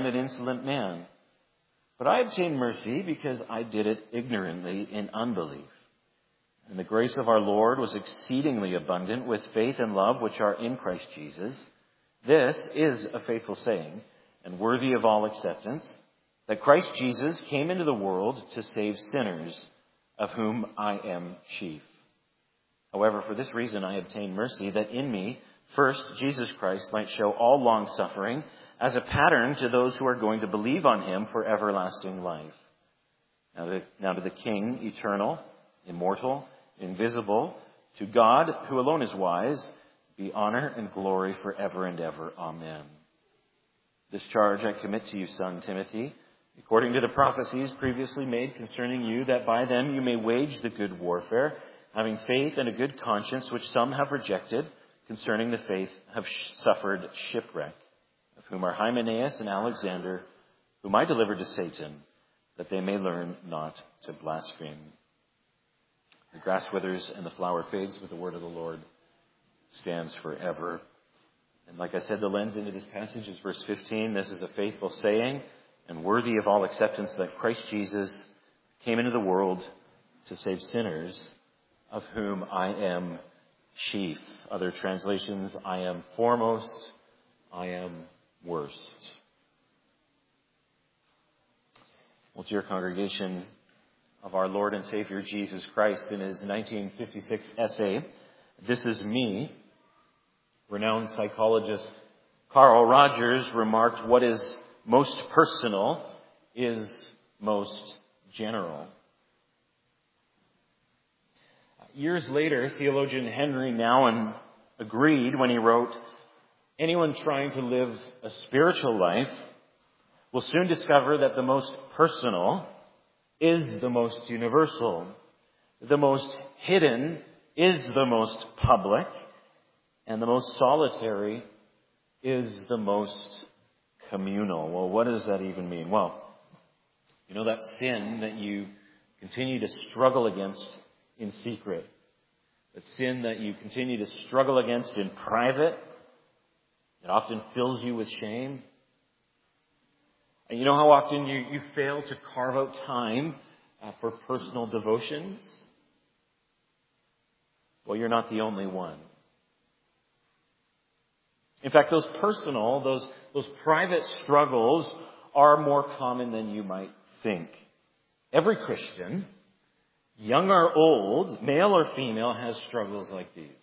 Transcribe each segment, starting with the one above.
and an insolent man. But I obtained mercy because I did it ignorantly in unbelief. And the grace of our Lord was exceedingly abundant with faith and love which are in Christ Jesus. This is a faithful saying and worthy of all acceptance, that Christ Jesus came into the world to save sinners, of whom I am chief. However, for this reason I obtained mercy, that in me, first, Jesus Christ might show all long-suffering as a pattern to those who are going to believe on him for everlasting life. Now to the King, eternal, immortal, invisible, to God, who alone is wise, be honor and glory forever and ever. Amen. This charge I commit to you, son Timothy, according to the prophecies previously made concerning you, that by them you may wage the good warfare, having faith and a good conscience, which some have rejected, concerning the faith have suffered shipwreck, of whom are Hymenaeus and Alexander, whom I delivered to Satan, that they may learn not to blaspheme. The grass withers and the flower fades, but the word of the Lord stands forever. And like I said, the lens into this passage is verse 15. This is a faithful saying and worthy of all acceptance, that Christ Jesus came into the world to save sinners, of whom I am chief. Other translations, I am foremost, I am worst. Well, dear congregation of our Lord and Savior Jesus Christ, in his 1956 essay, This Is Me, renowned psychologist Carl Rogers remarked, what is most personal is most general. Years later, theologian Henry Nouwen agreed when he wrote, anyone trying to live a spiritual life will soon discover that the most personal is the most universal. The most hidden is the most public. And the most solitary is the most communal. Well, what does that even mean? Well, you know that sin that you continue to struggle against in secret, that sin that you continue to struggle against in private, it often fills you with shame. And you know how often you fail to carve out time for personal devotions? Well, you're not the only one. In fact, those personal, those private struggles are more common than you might think. Every Christian, young or old, male or female, has struggles like these.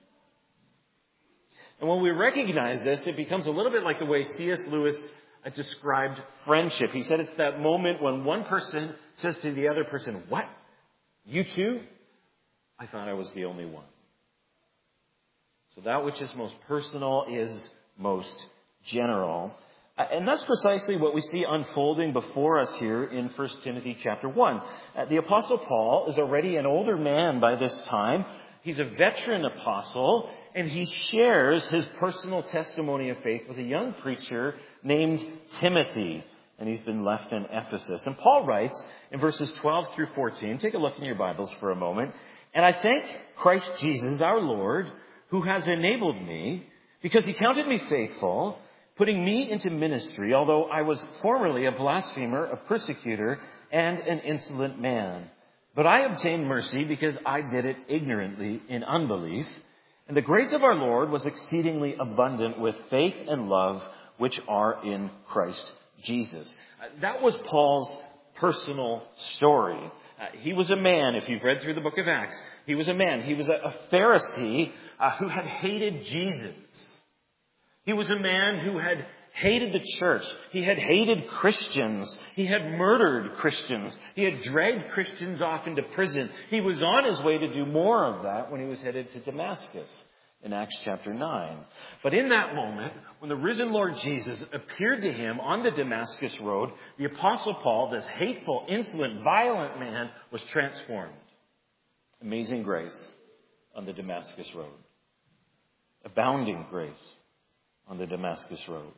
And when we recognize this, it becomes a little bit like the way C.S. Lewis described friendship. He said it's that moment when one person says to the other person, what? You too? I thought I was the only one. So that which is most personal is most general. And that's precisely what we see unfolding before us here in 1 Timothy chapter 1. The Apostle Paul is already an older man by this time. He's a veteran apostle, and he shares his personal testimony of faith with a young preacher named Timothy. And he's been left in Ephesus. And Paul writes in verses 12 through 14, take a look in your Bibles for a moment. And I thank Christ Jesus our Lord, who has enabled me, because he counted me faithful, putting me into ministry, although I was formerly a blasphemer, a persecutor, and an insolent man. But I obtained mercy because I did it ignorantly in unbelief. And the grace of our Lord was exceedingly abundant with faith and love, which are in Christ Jesus. That was Paul's personal story. He was a man, if you've read through the book of Acts, he was a man. He was a Pharisee who had hated Jesus. He was a man who had hated the church. He had hated Christians. He had murdered Christians. He had dragged Christians off into prison. He was on his way to do more of that when he was headed to Damascus in Acts chapter 9. But in that moment, when the risen Lord Jesus appeared to him on the Damascus road, the Apostle Paul, this hateful, insolent, violent man, was transformed. Amazing grace on the Damascus road. Abounding grace on the Damascus road.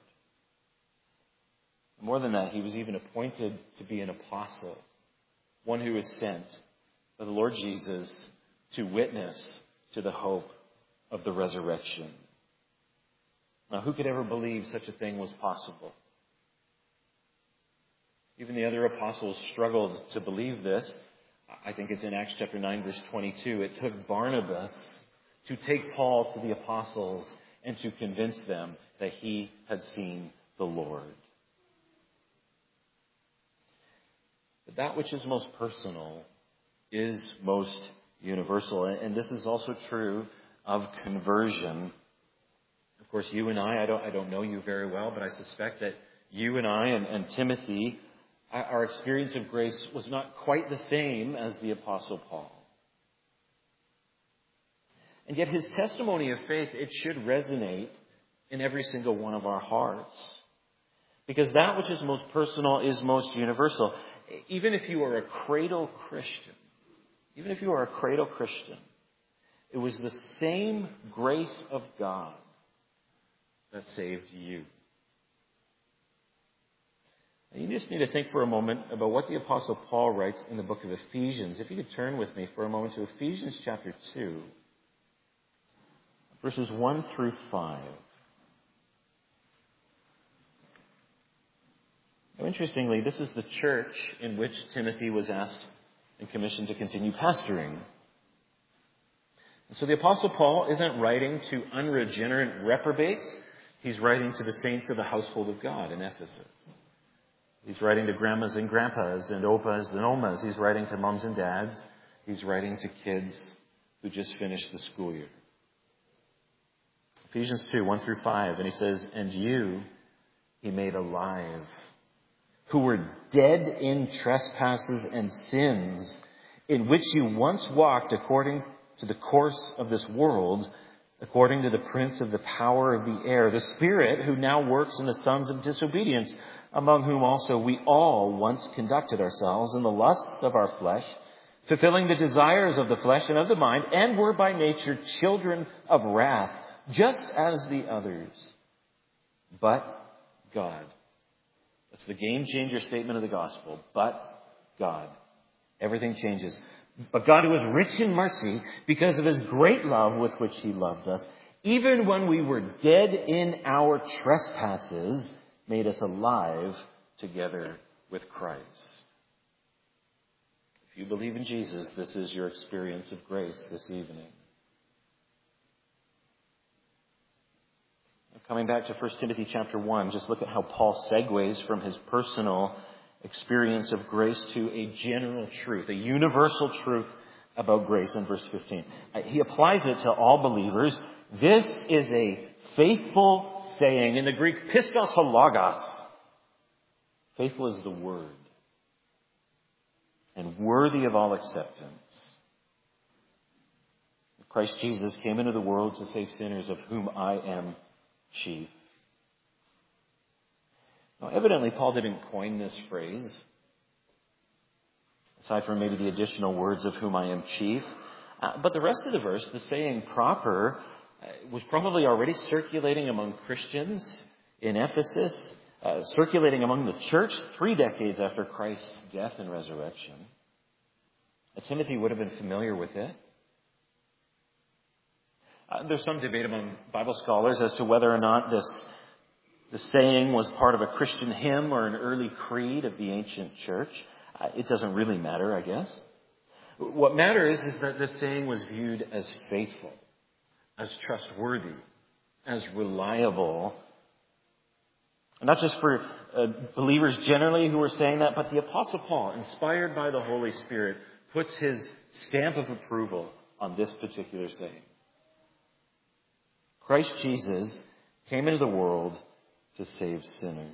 More than that, he was even appointed to be an apostle, one who was sent by the Lord Jesus to witness to the hope of the resurrection. Now, who could ever believe such a thing was possible? Even the other apostles struggled to believe this. I think it's in Acts chapter 9, verse 22. It took Barnabas to take Paul to the apostles and to convince them that he had seen the Lord. But that which is most personal is most universal. And this is also true of conversion. Of course, you and I don't know you very well, but I suspect that you and I and Timothy, our experience of grace was not quite the same as the Apostle Paul. And yet his testimony of faith, it should resonate in every single one of our hearts. Because that which is most personal is most universal. Even if you are a cradle Christian, it was the same grace of God that saved you. And you just need to think for a moment about what the Apostle Paul writes in the book of Ephesians. If you could turn with me for a moment to Ephesians chapter 2, verses 1 through 5. Now, interestingly, this is the church in which Timothy was asked and commissioned to continue pastoring. And so the Apostle Paul isn't writing to unregenerate reprobates. He's writing to the saints of the household of God in Ephesus. He's writing to grandmas and grandpas and opas and omas. He's writing to moms and dads. He's writing to kids who just finished the school year. Ephesians 2, 1 through 5. And he says, "And you he made alive, who were dead in trespasses and sins, in which you once walked according to the course of this world, according to the prince of the power of the air, the spirit who now works in the sons of disobedience, among whom also we all once conducted ourselves in the lusts of our flesh, fulfilling the desires of the flesh and of the mind, and were by nature children of wrath, just as the others. But God." That's the game changer statement of the gospel. But God. Everything changes. But God, who is rich in mercy, because of his great love with which he loved us, even when we were dead in our trespasses, made us alive together with Christ. If you believe in Jesus, this is your experience of grace this evening. Coming back to 1 Timothy chapter 1, just look at how Paul segues from his personal experience of grace to a general truth, a universal truth about grace in verse 15. He applies it to all believers. This is a faithful saying. In the Greek, pistos halagos. Faithful is the word. And worthy of all acceptance. Christ Jesus came into the world to save sinners, of whom I am chief. Now, evidently, Paul didn't coin this phrase, aside from maybe the additional words, "of whom I am chief." But the rest of the verse, the saying proper, was probably already circulating among Christians in Ephesus, circulating among the church 3 decades after Christ's death and resurrection. Timothy would have been familiar with it. There's some debate among Bible scholars as to whether or not this saying was part of a Christian hymn or an early creed of the ancient church. It doesn't really matter, I guess. What matters is that this saying was viewed as faithful, as trustworthy, as reliable. Not just for believers generally who were saying that, but the Apostle Paul, inspired by the Holy Spirit, puts his stamp of approval on this particular saying. Christ Jesus came into the world to save sinners.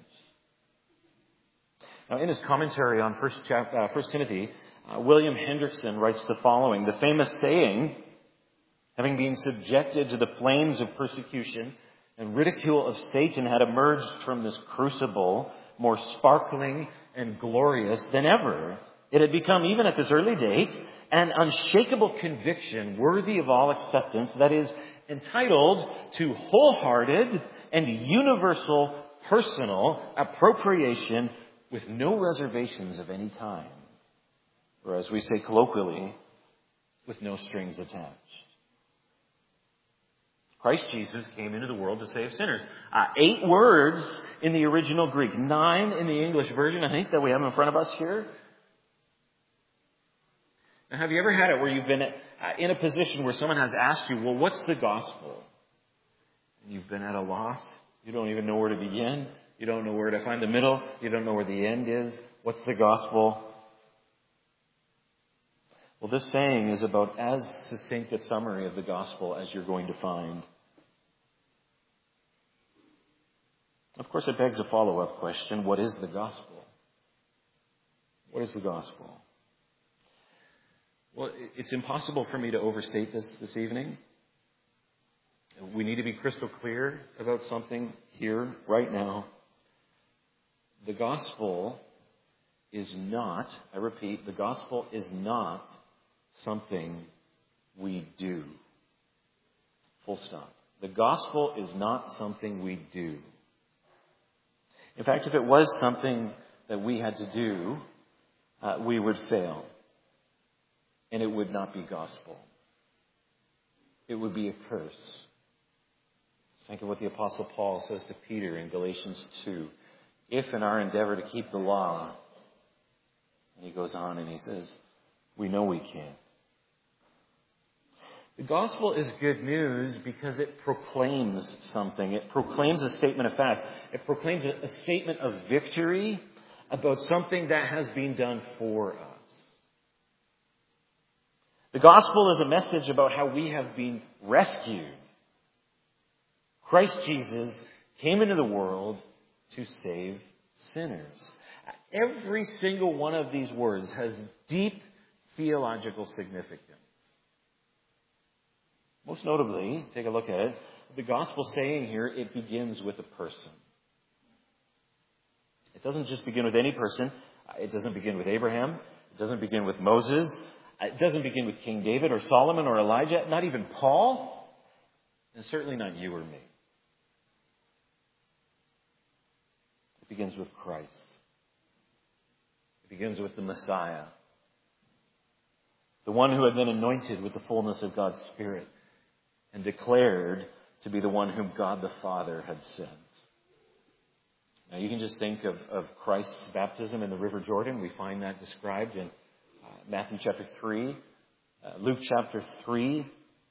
Now, in his commentary on 1 Timothy, William Hendrickson writes the following: "The famous saying, having been subjected to the flames of persecution and ridicule of Satan, had emerged from this crucible more sparkling and glorious than ever. It had become, even at this early date, an unshakable conviction worthy of all acceptance, that is, entitled to wholehearted and universal personal appropriation with no reservations of any kind, or as we say colloquially, with no strings attached." Christ Jesus came into the world to save sinners. 8 words in the original Greek, 9 in the English version, I think, that we have in front of us here. Now, have you ever had it where you've been in a position where someone has asked you, well, what's the gospel? And you've been at a loss. You don't even know where to begin. You don't know where to find the middle. You don't know where the end is. What's the gospel? Well, this saying is about as succinct a summary of the gospel as you're going to find. Of course, it begs a follow-up question. What is the gospel? What is the gospel? Well, it's impossible for me to overstate this evening. We need to be crystal clear about something here, right now. The gospel is not, I repeat, the gospel is not something we do. Full stop. The gospel is not something we do. In fact, if it was something that we had to do, we would fail. And it would not be gospel. It would be a curse. Think of what the Apostle Paul says to Peter in Galatians 2. If in our endeavor to keep the law, and he goes on and he says, we know we can't. The gospel is good news because it proclaims something. It proclaims a statement of fact. It proclaims a statement of victory about something that has been done for us. The gospel is a message about how we have been rescued. Christ Jesus came into the world to save sinners. Every single one of these words has deep theological significance. Most notably, take a look at it, the gospel saying here, it begins with a person. It doesn't just begin with any person. It doesn't begin with Abraham. It doesn't begin with Moses. It doesn't begin with King David or Solomon or Elijah, not even Paul, and certainly not you or me. It begins with Christ. It begins with the Messiah, the one who had been anointed with the fullness of God's Spirit and declared to be the one whom God the Father had sent. Now you can just think of Christ's baptism in the River Jordan. We find that described in Matthew chapter 3, Luke chapter 3.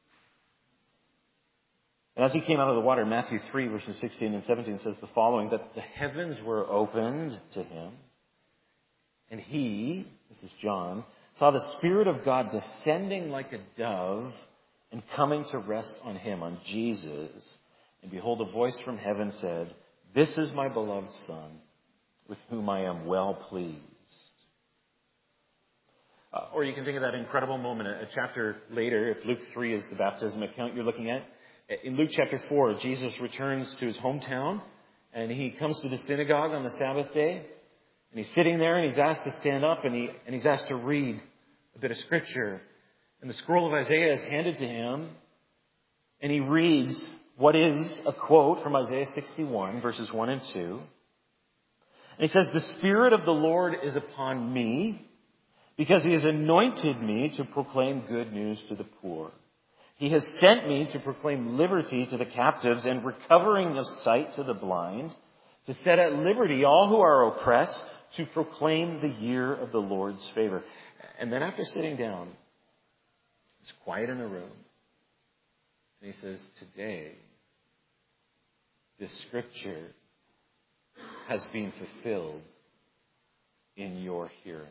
And as he came out of the water, Matthew 3, verses 16 and 17 says the following, that the heavens were opened to him, and he, this is John, saw the Spirit of God descending like a dove and coming to rest on him, on Jesus. And behold, a voice from heaven said, this is my beloved Son, with whom I am well pleased. Or you can think of that incredible moment a chapter later, if Luke 3 is the baptism account you're looking at. In Luke chapter 4, Jesus returns to his hometown, and he comes to the synagogue on the Sabbath day, and he's sitting there, and he's asked to stand up, and he's asked to read a bit of Scripture. And the scroll of Isaiah is handed to him, and he reads what is a quote from Isaiah 61, verses 1 and 2. And he says, the Spirit of the Lord is upon me, because he has anointed me to proclaim good news to the poor. He has sent me to proclaim liberty to the captives and recovering of sight to the blind, to set at liberty all who are oppressed, to proclaim the year of the Lord's favor. And then after sitting down, it's quiet in the room. And he says, today, this scripture has been fulfilled in your hearing.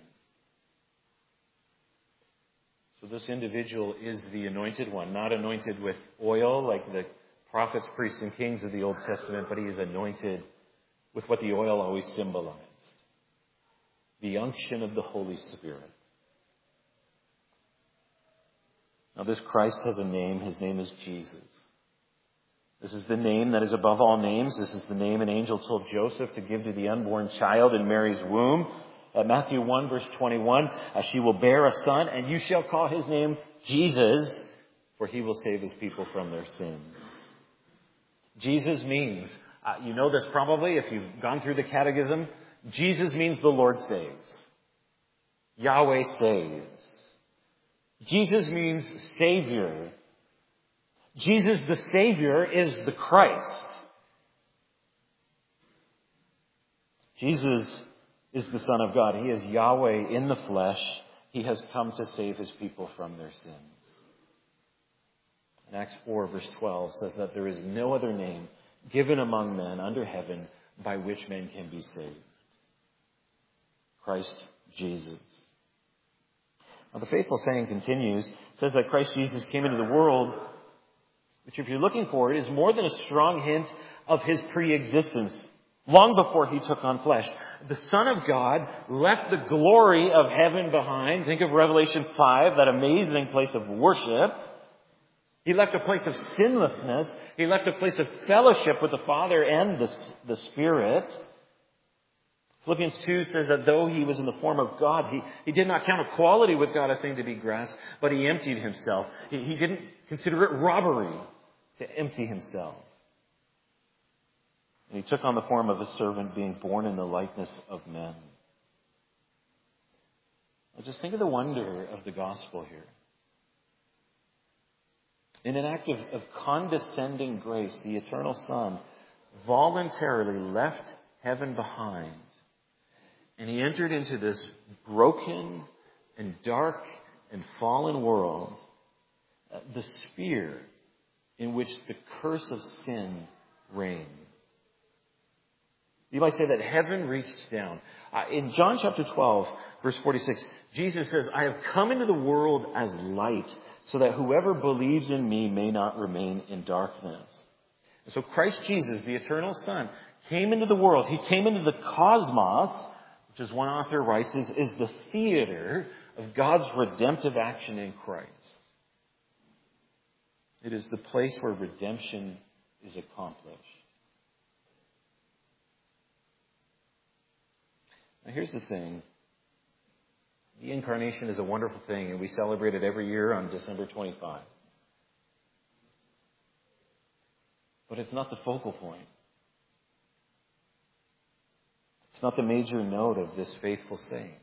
So this individual is the anointed one, not anointed with oil like the prophets, priests, and kings of the Old Testament, but he is anointed with what the oil always symbolized, the unction of the Holy Spirit. Now this Christ has a name. His name is Jesus. This is the name that is above all names. This is the name an angel told Joseph to give to the unborn child in Mary's womb. Matthew 1, verse 21, she will bear a son, and you shall call his name Jesus, for he will save his people from their sins. Jesus means, you know this probably if you've gone through the catechism, Jesus means the Lord saves. Yahweh saves. Jesus means Savior. Jesus the Savior is the Christ. Jesus is the Son of God. He is Yahweh in the flesh. He has come to save his people from their sins. And Acts 4 verse 12 says that there is no other name given among men under heaven by which men can be saved. Christ Jesus. Now the faithful saying continues. It says that Christ Jesus came into the world, which if you're looking for it, is more than a strong hint of his pre-existence. Long before he took on flesh. The Son of God left the glory of heaven behind. Think of Revelation 5, that amazing place of worship. He left a place of sinlessness. He left a place of fellowship with the Father and the Spirit. Philippians 2 says that though he was in the form of God, he did not count equality with God a thing to be grasped, but he emptied himself. He didn't consider it robbery to empty himself. And he took on the form of a servant, being born in the likeness of men. Now just think of the wonder of the gospel here. In an act of condescending grace, the eternal Son voluntarily left heaven behind. And he entered into this broken and dark and fallen world, the sphere in which the curse of sin reigned. You might say that heaven reached down. In John chapter 12, verse 46, Jesus says, I have come into the world as light, so that whoever believes in me may not remain in darkness. And so Christ Jesus, the eternal Son, came into the world. He came into the cosmos, which as one author writes, is the theater of God's redemptive action in Christ. It is the place where redemption is accomplished. Now here's the thing. The incarnation is a wonderful thing, and we celebrate it every year on December 25. But it's not the focal point. It's not the major note of this faithful saying.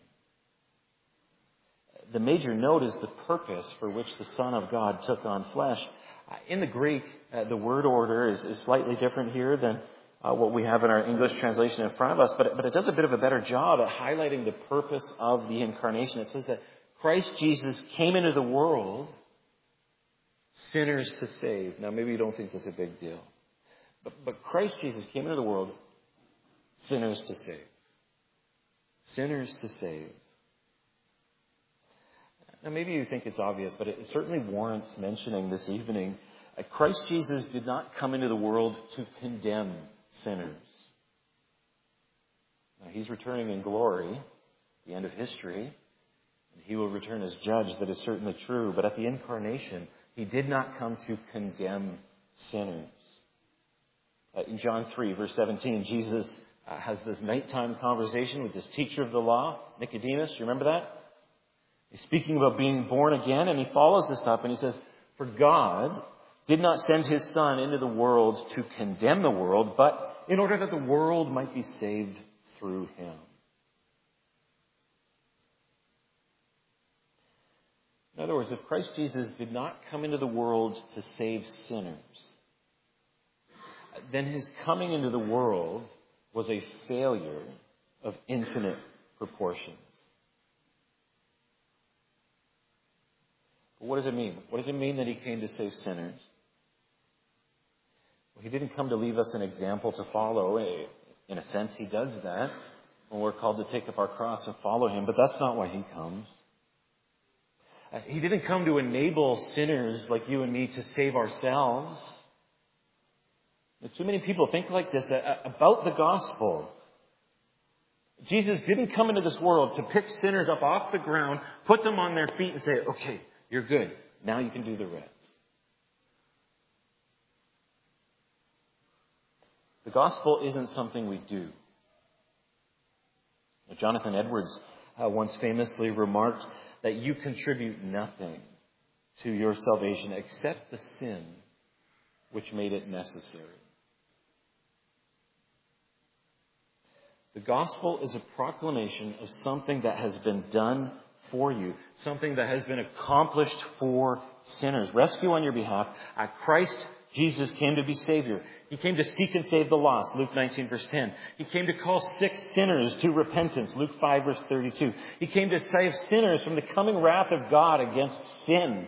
The major note is the purpose for which the Son of God took on flesh. In the Greek, the word order is slightly different here than what we have in our English translation in front of us, but it does a bit of a better job at highlighting the purpose of the incarnation. It says that Christ Jesus came into the world sinners to save. Now, maybe you don't think that's a big deal, but Christ Jesus came into the world sinners to save. Sinners to save. Now, maybe you think it's obvious, but it certainly warrants mentioning this evening. Christ Jesus did not come into the world to condemn sinners. Now, he's returning in glory, the end of history, and he will return as judge. That is certainly true. But at the incarnation, he did not come to condemn sinners. In John 3, verse 17, Jesus has this nighttime conversation with this teacher of the law, Nicodemus. You remember that? He's speaking about being born again, and he follows this up, and he says, for God did not send his Son into the world to condemn the world, but in order that the world might be saved through him. In other words, if Christ Jesus did not come into the world to save sinners, then his coming into the world was a failure of infinite proportions. But what does it mean? What does it mean that he came to save sinners? Well, he didn't come to leave us an example to follow. In a sense, he does that when we're called to take up our cross and follow him, but that's not why he comes. He didn't come to enable sinners like you and me to save ourselves. Too many people think like this about the gospel. Jesus didn't come into this world to pick sinners up off the ground, put them on their feet and say, okay, you're good. Now you can do the rest. The gospel isn't something we do. Jonathan Edwards once famously remarked that you contribute nothing to your salvation except the sin which made it necessary. The gospel is a proclamation of something that has been done for you. Something that has been accomplished for sinners. Rescue on your behalf. Christ Jesus came to be Savior. He came to seek and save the lost, Luke 19, verse 10. He came to call sick sinners to repentance, Luke 5, verse 32. He came to save sinners from the coming wrath of God against sin.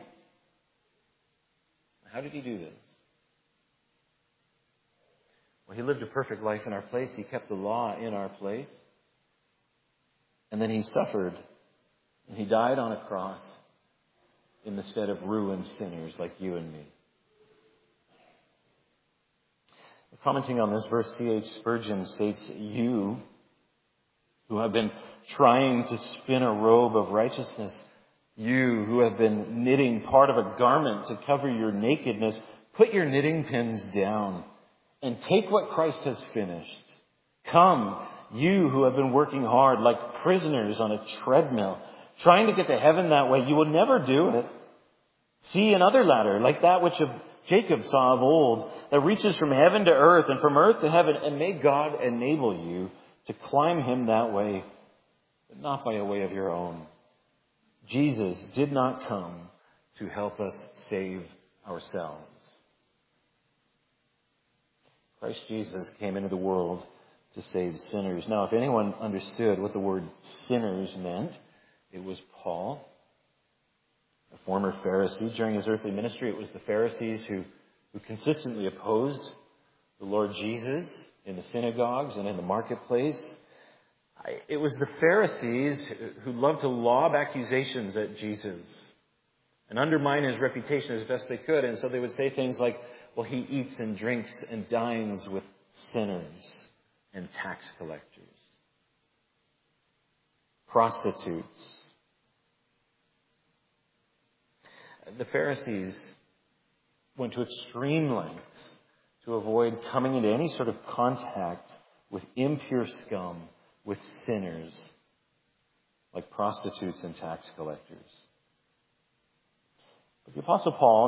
How did he do this? Well, he lived a perfect life in our place. He kept the law in our place. And then he suffered. And he died on a cross in the stead of ruined sinners like you and me. Commenting on this verse, C.H. Spurgeon states, you who have been trying to spin a robe of righteousness, you who have been knitting part of a garment to cover your nakedness, put your knitting pins down and take what Christ has finished. Come, you who have been working hard like prisoners on a treadmill, trying to get to heaven that way, you will never do it. See another ladder like that which Jacob saw of old, that reaches from heaven to earth and from earth to heaven, and may God enable you to climb him that way, but not by a way of your own. Jesus did not come to help us save ourselves. Christ Jesus came into the world to save sinners. Now, if anyone understood what the word sinners meant, it was Paul, a former Pharisee. During his earthly ministry, it was the Pharisees who consistently opposed the Lord Jesus in the synagogues and in the marketplace. It was the Pharisees who loved to lob accusations at Jesus and undermine his reputation as best they could. And so they would say things like, well, he eats and drinks and dines with sinners and tax collectors, prostitutes. The Pharisees went to extreme lengths to avoid coming into any sort of contact with impure scum, with sinners, like prostitutes and tax collectors. But the Apostle Paul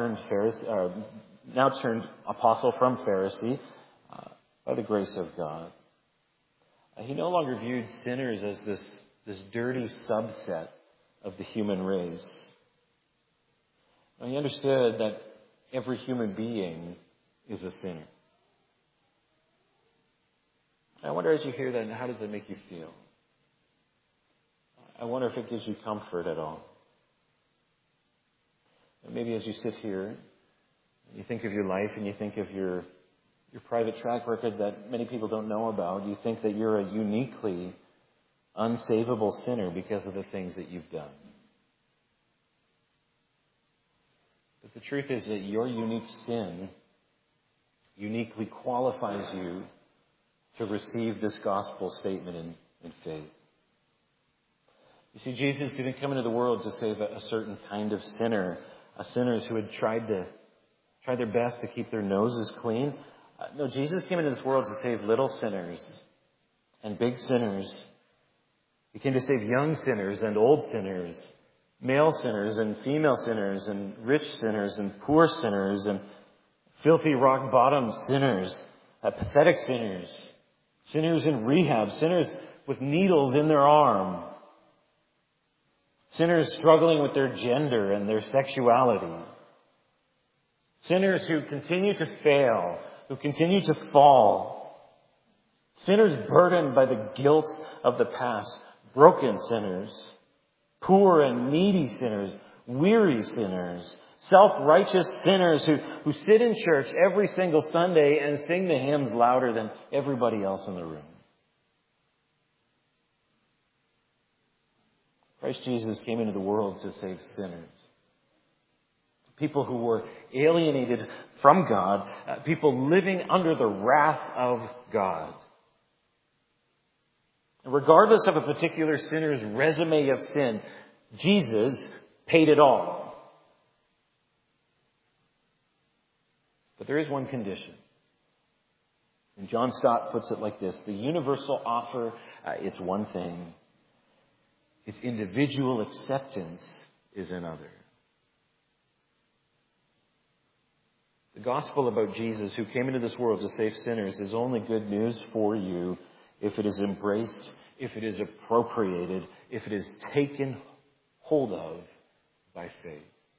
now turned apostle from Pharisee by the grace of God. He no longer viewed sinners as this dirty subset of the human race. He understood that every human being is a sinner. I wonder, as you hear that, how does it make you feel? I wonder if it gives you comfort at all. And maybe as you sit here, you think of your life and you think of your private track record that many people don't know about. You think that you're a uniquely unsavable sinner because of the things that you've done. But the truth is that your unique sin uniquely qualifies you to receive this gospel statement in faith. You see, Jesus didn't come into the world to save a certain kind of sinner, sinners who had tried their best to keep their noses clean. No, Jesus came into this world to save little sinners and big sinners. He came to save young sinners and old sinners, male sinners and female sinners, and rich sinners and poor sinners, and filthy rock-bottom sinners, pathetic sinners, sinners in rehab, sinners with needles in their arm, sinners struggling with their gender and their sexuality, sinners who continue to fail, who continue to fall, sinners burdened by the guilt of the past, broken sinners, poor and needy sinners, weary sinners, self-righteous sinners who sit in church every single Sunday and sing the hymns louder than everybody else in the room. Christ Jesus came into the world to save sinners. People who were alienated from God, people living under the wrath of God. Regardless of a particular sinner's resume of sin, Jesus paid it all. But there is one condition. And John Stott puts it like this: the universal offer is one thing. Its individual acceptance is another. The gospel about Jesus, who came into this world to save sinners, is only good news for you if it is embraced, if it is appropriated, if it is taken hold of by faith.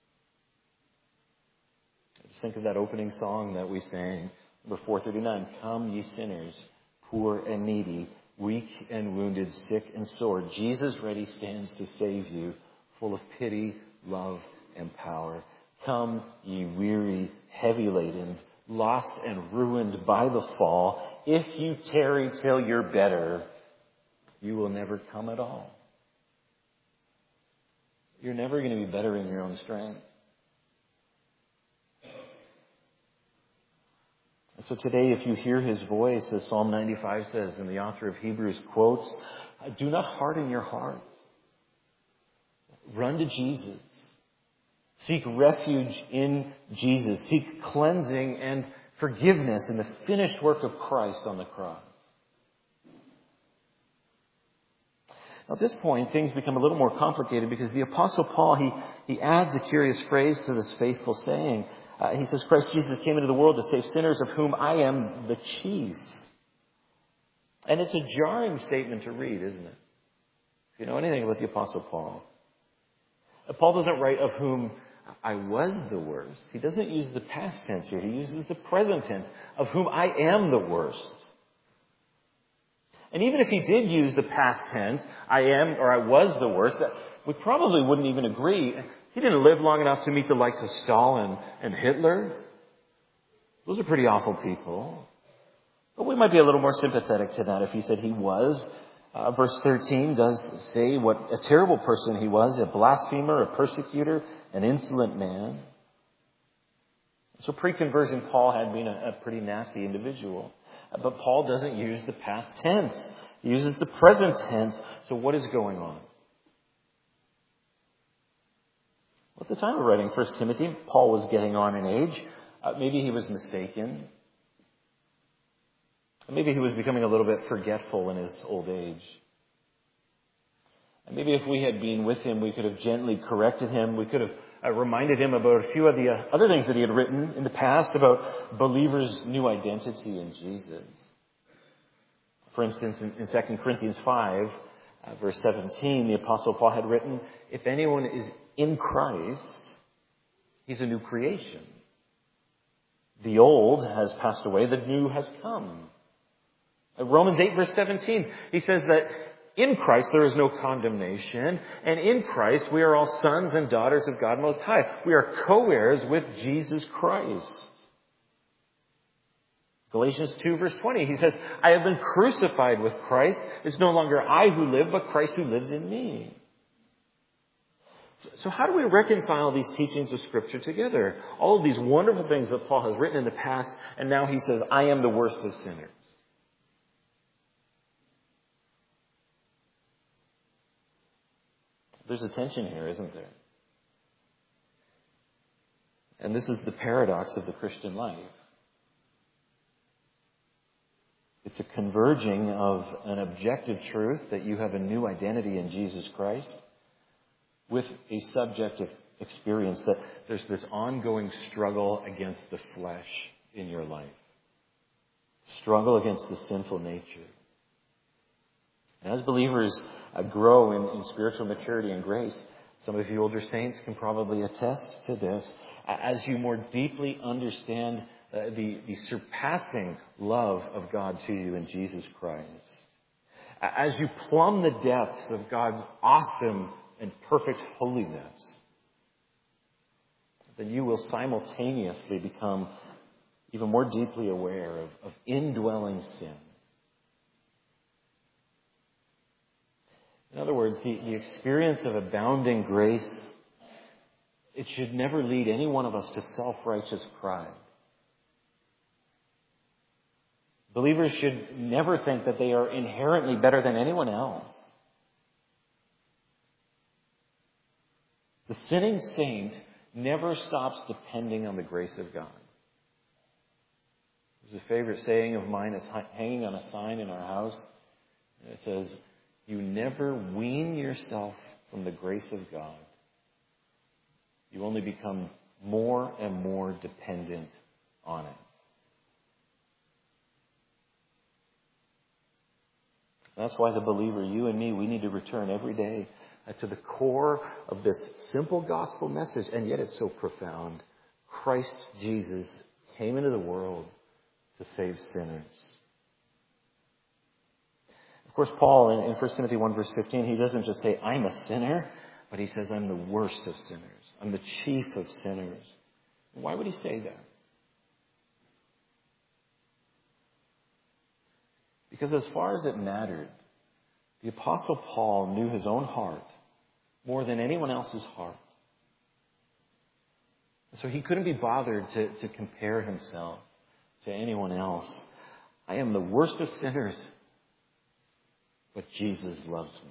Just think of that opening song that we sang, number 439. Come, ye sinners, poor and needy, weak and wounded, sick and sore. Jesus ready stands to save you, full of pity, love, and power. Come, ye weary, heavy laden, lost and ruined by the fall. If you tarry till you're better, you will never come at all. You're never going to be better in your own strength. So today, if you hear his voice, as Psalm 95 says, and the author of Hebrews quotes, do not harden your heart. Run to Jesus. Seek refuge in Jesus. Seek cleansing and forgiveness in the finished work of Christ on the cross. Now, at this point, things become a little more complicated because the Apostle Paul, he adds a curious phrase to this faithful saying. He says, Christ Jesus came into the world to save sinners, of whom I am the chief. And it's a jarring statement to read, isn't it? If you know anything about the Apostle Paul. Paul doesn't write of whom I was the worst. He doesn't use the past tense here. He uses the present tense, of whom I am the worst. And even if he did use the past tense, I am or I was the worst, we probably wouldn't even agree. He didn't live long enough to meet the likes of Stalin and Hitler. Those are pretty awful people. But we might be a little more sympathetic to that if he said he was. Verse 13 does say what a terrible person he was, a blasphemer, a persecutor, an insolent man. So pre-conversion, Paul had been a pretty nasty individual. But Paul doesn't use the past tense. He uses the present tense. So what is going on? At the time of writing 1 Timothy, Paul was getting on in age. Maybe he was mistaken. Maybe he was becoming a little bit forgetful in his old age. And maybe if we had been with him, we could have gently corrected him. We could have reminded him about a few of the other things that he had written in the past about believers' new identity in Jesus. For instance, in 2 Corinthians 5, verse 17, the Apostle Paul had written, if anyone is in Christ, he's a new creation. The old has passed away, the new has come. Romans 8, verse 17, he says that in Christ there is no condemnation, and in Christ we are all sons and daughters of God Most High. We are co-heirs with Jesus Christ. Galatians 2, verse 20, he says, I have been crucified with Christ. It's no longer I who live, but Christ who lives in me. So how do we reconcile these teachings of Scripture together? All of these wonderful things that Paul has written in the past, and now he says, I am the worst of sinners. There's a tension here, isn't there? And this is the paradox of the Christian life. It's a converging of an objective truth that you have a new identity in Jesus Christ with a subjective experience that there's this ongoing struggle against the flesh in your life. Struggle against the sinful nature. And as believers grow in spiritual maturity and grace, some of you older saints can probably attest to this. As you more deeply understand the surpassing love of God to you in Jesus Christ, as you plumb the depths of God's awesome and perfect holiness, then you will simultaneously become even more deeply aware of indwelling sin. In other words, the experience of abounding grace, it should never lead any one of us to self-righteous pride. Believers should never think that they are inherently better than anyone else. The sinning saint never stops depending on the grace of God. There's a favorite saying of mine that's hanging on a sign in our house. And it says, you never wean yourself from the grace of God. You only become more and more dependent on it. That's why the believer, you and me, we need to return every day to the core of this simple gospel message, and yet it's so profound. Christ Jesus came into the world to save sinners. Of course, Paul in 1 Timothy 1 verse 15, he doesn't just say, I'm a sinner, but he says, I'm the worst of sinners. I'm the chief of sinners. Why would he say that? Because as far as it mattered, the Apostle Paul knew his own heart more than anyone else's heart. So he couldn't be bothered to compare himself to anyone else. I am the worst of sinners, but Jesus loves me.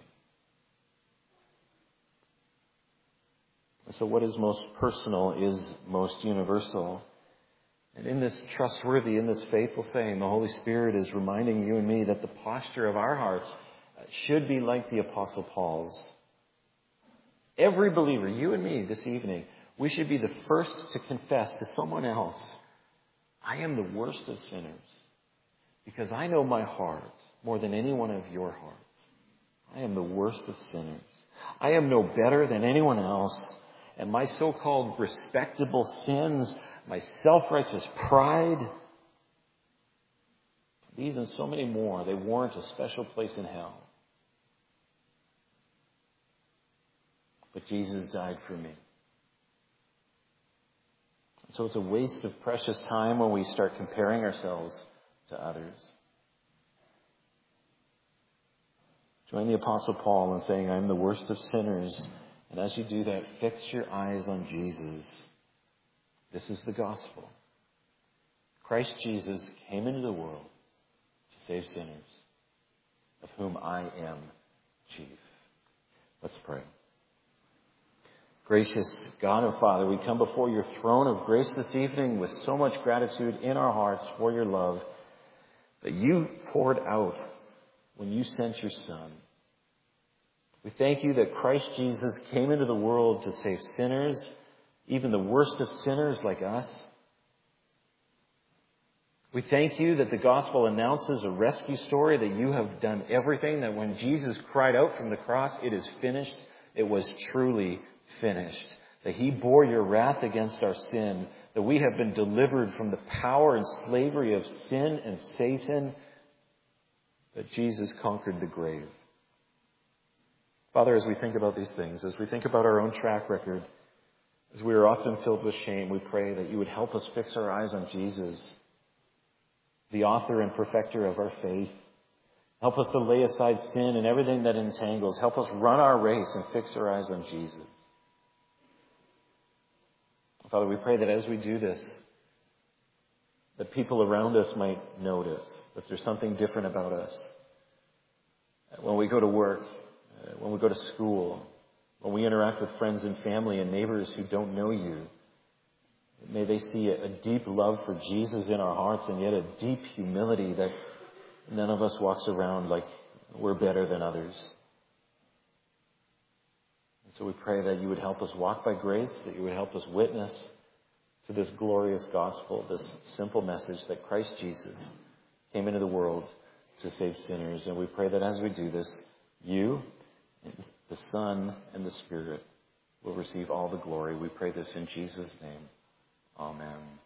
So what is most personal is most universal. And in this trustworthy, in this faithful saying, the Holy Spirit is reminding you and me that the posture of our hearts should be like the Apostle Paul's. Every believer, you and me this evening, we should be the first to confess to someone else, I am the worst of sinners, because I know my heart more than any one of your hearts. I am the worst of sinners. I am no better than anyone else. And my so-called respectable sins, my self-righteous pride, these and so many more, they warrant a special place in hell. But Jesus died for me. So it's a waste of precious time when we start comparing ourselves to others. Join the Apostle Paul in saying, I'm the worst of sinners. And as you do that, fix your eyes on Jesus. This is the gospel. Christ Jesus came into the world to save sinners, of whom I am chief. Let's pray. Gracious God and Father, we come before your throne of grace this evening with so much gratitude in our hearts for your love that you poured out when you sent your Son. We thank you that Christ Jesus came into the world to save sinners, even the worst of sinners like us. We thank you that the gospel announces a rescue story, that you have done everything, that when Jesus cried out from the cross, it is finished, it was truly finished. That he bore your wrath against our sin, that we have been delivered from the power and slavery of sin and Satan, that Jesus conquered the grave. Father, as we think about these things, as we think about our own track record, as we are often filled with shame, we pray that you would help us fix our eyes on Jesus, the author and perfecter of our faith. Help us to lay aside sin and everything that entangles. Help us run our race and fix our eyes on Jesus. Father, we pray that as we do this, that people around us might notice that there's something different about us. When we go to work, when we go to school, when we interact with friends and family and neighbors who don't know you, may they see a deep love for Jesus in our hearts and yet a deep humility that none of us walks around like we're better than others. And so we pray that you would help us walk by grace, that you would help us witness to this glorious gospel, this simple message that Christ Jesus came into the world to save sinners. And we pray that as we do this, you, the Son, and the Spirit will receive all the glory. We pray this in Jesus' name. Amen.